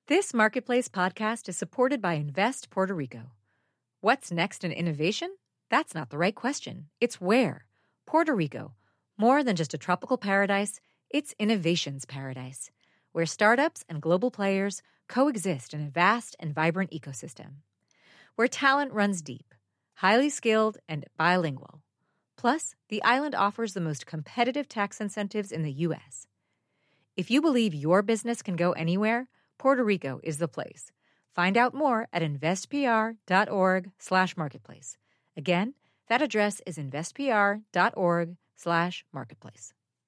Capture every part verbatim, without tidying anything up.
This Marketplace podcast is supported by Invest Puerto Rico. What's next in innovation? That's not the right question. It's where. Puerto Rico. More than just a tropical paradise, it's innovation's paradise, where startups and global players coexist in a vast and vibrant ecosystem. Where talent runs deep, highly skilled, and bilingual. Plus, the island offers the most competitive tax incentives in the U S. If you believe your business can go anywhere, Puerto Rico is the place. Find out more at investpr.org slash marketplace. Again, that address is investpr.org slash marketplace.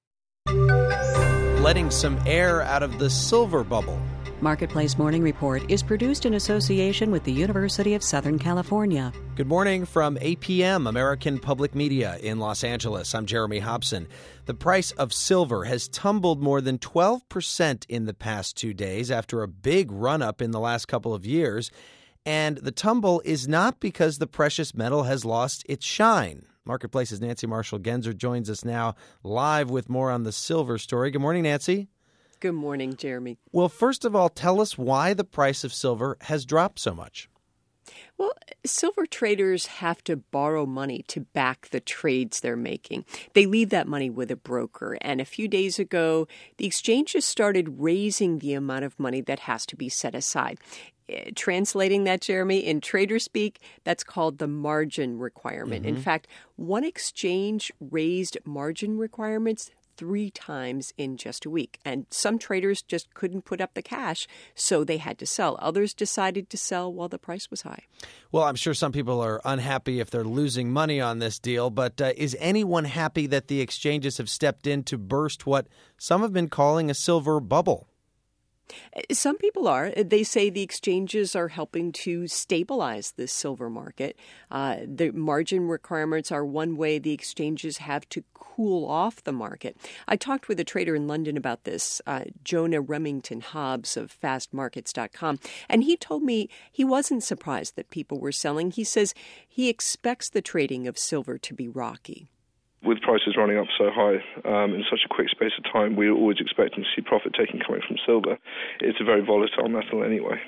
Letting some air out of the silver bubble. Marketplace Morning Report is produced in association with the University of Southern California. Good morning from A P M, American Public Media in Los Angeles. I'm Jeremy Hobson. The price of silver has tumbled more than twelve percent in the past two days after a big run-up in the last couple of years. And the tumble is not because the precious metal has lost its shine. Marketplace's Nancy Marshall-Genzer joins us now live with more on the silver story. Good morning, Nancy. Good morning, Jeremy. Well, first of all, tell us why the price of silver has dropped so much. Well, silver traders have to borrow money to back the trades they're making. They leave that money with a broker. And a few days ago, the exchanges started raising the amount of money that has to be set aside. Translating that, Jeremy, in trader speak, that's called the margin requirement. Mm-hmm. In fact, one exchange raised margin requirements three times in just a week. And some traders just couldn't put up the cash, so they had to sell. Others decided to sell while the price was high. Well, I'm sure some people are unhappy if they're losing money on this deal, but uh, is anyone happy that the exchanges have stepped in to burst what some have been calling a silver bubble? Some people are. They say the exchanges are helping to stabilize the silver market. Uh, the margin requirements are one way the exchanges have to cool off the market. I talked with a trader in London about this, uh, Jonah Remington Hobbs of fast markets dot com, and he told me he wasn't surprised that people were selling. He says he expects the trading of silver to be rocky. With prices running up so high um, in such a quick space of time, we're always expecting to see profit-taking coming from silver. It's a very volatile metal anyway.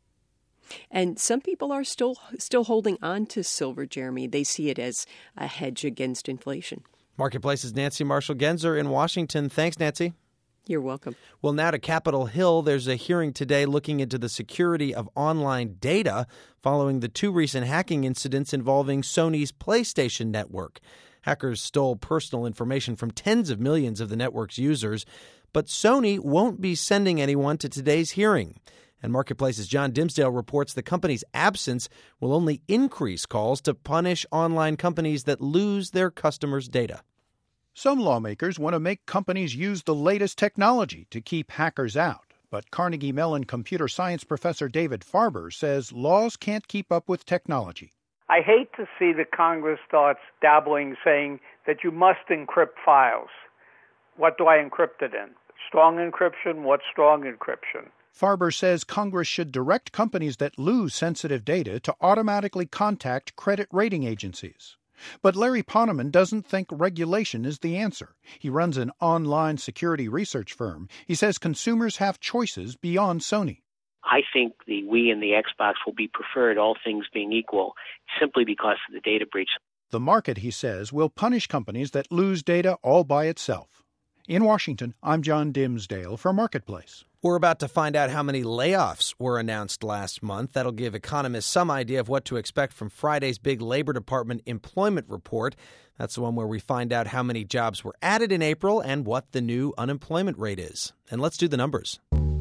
And some people are still still holding on to silver, Jeremy. They see it as a hedge against inflation. Marketplace's Nancy Marshall-Genzer in Washington. Thanks, Nancy. You're welcome. Well, now to Capitol Hill. There's a hearing today looking into the security of online data following the two recent hacking incidents involving Sony's PlayStation Network. Hackers stole personal information from tens of millions of the network's users, but Sony won't be sending anyone to today's hearing. And Marketplace's John Dimsdale reports the company's absence will only increase calls to punish online companies that lose their customers' data. Some lawmakers want to make companies use the latest technology to keep hackers out. But Carnegie Mellon computer science professor David Farber says laws can't keep up with technology. I hate to see that Congress starts dabbling, saying that you must encrypt files. What do I encrypt it in? Strong encryption? What's strong encryption? Farber says Congress should direct companies that lose sensitive data to automatically contact credit rating agencies. But Larry Poneman doesn't think regulation is the answer. He runs an online security research firm. He says consumers have choices beyond Sony. I think the Wii and the Xbox will be preferred, all things being equal, simply because of the data breach. The market, he says, will punish companies that lose data all by itself. In Washington, I'm John Dimsdale for Marketplace. We're about to find out how many layoffs were announced last month. That'll give economists some idea of what to expect from Friday's big Labor Department employment report. That's the one where we find out how many jobs were added in April and what the new unemployment rate is. And let's do the numbers.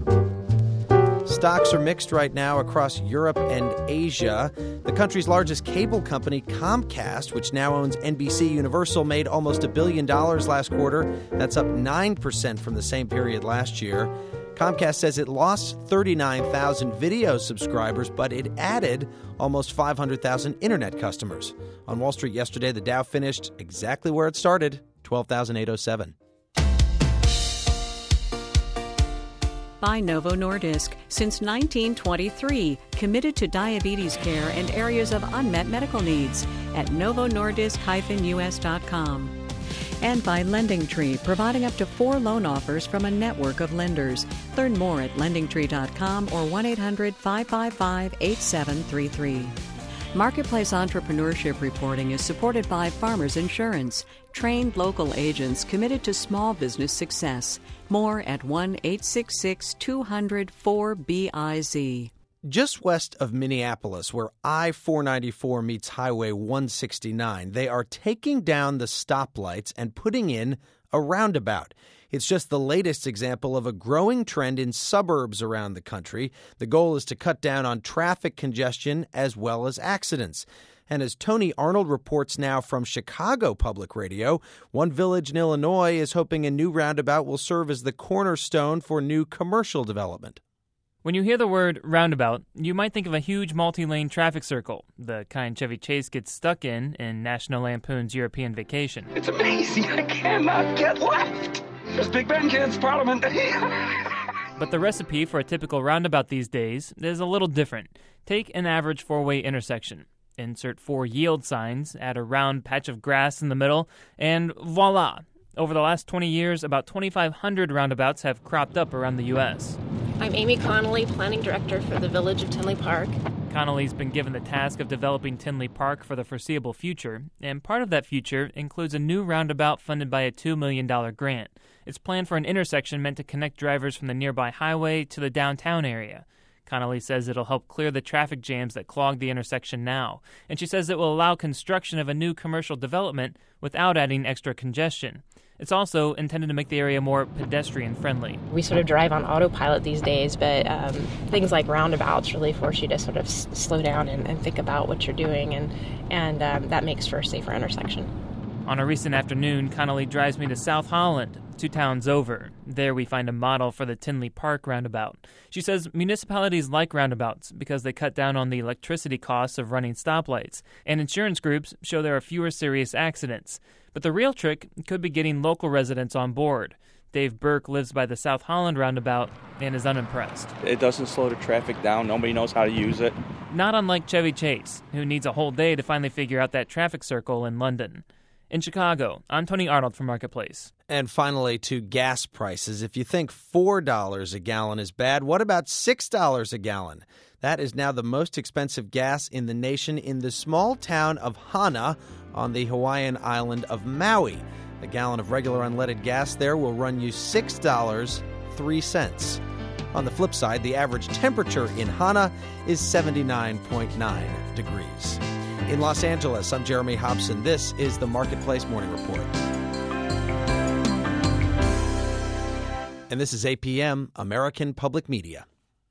Stocks are mixed right now across Europe and Asia. The country's largest cable company, Comcast, which now owns N B C Universal, made almost a billion dollars last quarter. That's up nine percent from the same period last year. Comcast says it lost thirty-nine thousand video subscribers, but it added almost five hundred thousand internet customers. On Wall Street yesterday, the Dow finished exactly where it started, twelve thousand eight hundred seven. By Novo Nordisk, since nineteen twenty-three, committed to diabetes care and areas of unmet medical needs at novo nordisk dash u s dot com. And by LendingTree, providing up to four loan offers from a network of lenders. Learn more at lending tree dot com or one eight hundred five five five eight seven three three. Marketplace entrepreneurship reporting is supported by Farmers Insurance, trained local agents committed to small business success. More at one eight six six two hundred four B I Z. Just west of Minneapolis, where I four ninety-four meets Highway one sixty-nine, they are taking down the stoplights and putting in a roundabout. It's just the latest example of a growing trend in suburbs around the country. The goal is to cut down on traffic congestion as well as accidents. And as Tony Arnold reports now from Chicago Public Radio, one village in Illinois is hoping a new roundabout will serve as the cornerstone for new commercial development. When you hear the word roundabout, you might think of a huge multi-lane traffic circle, the kind Chevy Chase gets stuck in in National Lampoon's European Vacation. It's amazing. I cannot get left. There's Big Ben kids, Parliament. But the recipe for a typical roundabout these days is a little different. Take an average four-way intersection. Insert four yield signs, add a round patch of grass in the middle, and voila! Over the last twenty years, about twenty-five hundred roundabouts have cropped up around the U S I'm Amy Connolly, Planning Director for the Village of Tinley Park. Connolly's been given the task of developing Tinley Park for the foreseeable future, and part of that future includes a new roundabout funded by a two million dollars grant. It's planned for an intersection meant to connect drivers from the nearby highway to the downtown area. Connolly says it'll help clear the traffic jams that clog the intersection now, and she says it will allow construction of a new commercial development without adding extra congestion. It's also intended to make the area more pedestrian-friendly. We sort of drive on autopilot these days, but um, things like roundabouts really force you to sort of s- slow down and, and think about what you're doing, and, and um, that makes for a safer intersection. On a recent afternoon, Connolly drives me to South Holland, two towns over. There we find a model for the Tinley Park roundabout. She says municipalities like roundabouts because they cut down on the electricity costs of running stoplights, and insurance groups show there are fewer serious accidents. But the real trick could be getting local residents on board. Dave Burke lives by the South Holland roundabout and is unimpressed. It doesn't slow the traffic down. Nobody knows how to use it. Not unlike Chevy Chase, who needs a whole day to finally figure out that traffic circle in London. In Chicago, I'm Tony Arnold for Marketplace. And finally, to gas prices. If you think four dollars a gallon is bad, what about six dollars a gallon? That is now the most expensive gas in the nation in the small town of Hana on the Hawaiian island of Maui. A gallon of regular unleaded gas there will run you six dollars and three cents. On the flip side, the average temperature in Hana is seventy-nine point nine degrees. In Los Angeles, I'm Jeremy Hobson. This is the Marketplace Morning Report. And this is A P M, American Public Media.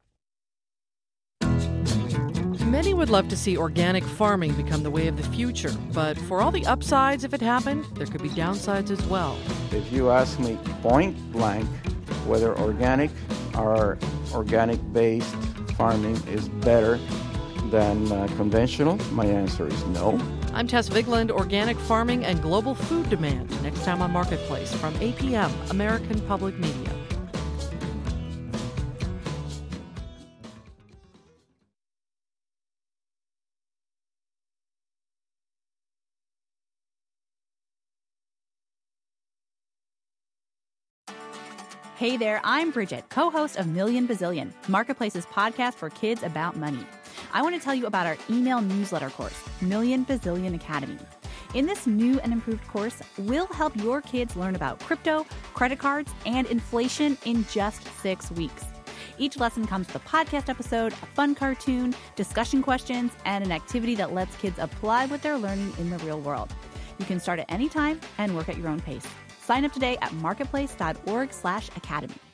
Many would love to see organic farming become the way of the future, but for all the upsides if it happened, there could be downsides as well. If you ask me point blank whether organic or organic-based farming is better than uh, conventional, my answer is no. I'm Tess Vigland, Organic Farming and Global Food Demand. Next time on Marketplace from A P M, American Public Media. Hey there, I'm Bridget, co-host of Million Bazillion, Marketplace's podcast for kids about money. I want to tell you about our email newsletter course, Million Bazillion Academy. In this new and improved course, we'll help your kids learn about crypto, credit cards, and inflation in just six weeks. Each lesson comes with a podcast episode, a fun cartoon, discussion questions, and an activity that lets kids apply what they're learning in the real world. You can start at any time and work at your own pace. Sign up today at marketplace.org slash academy.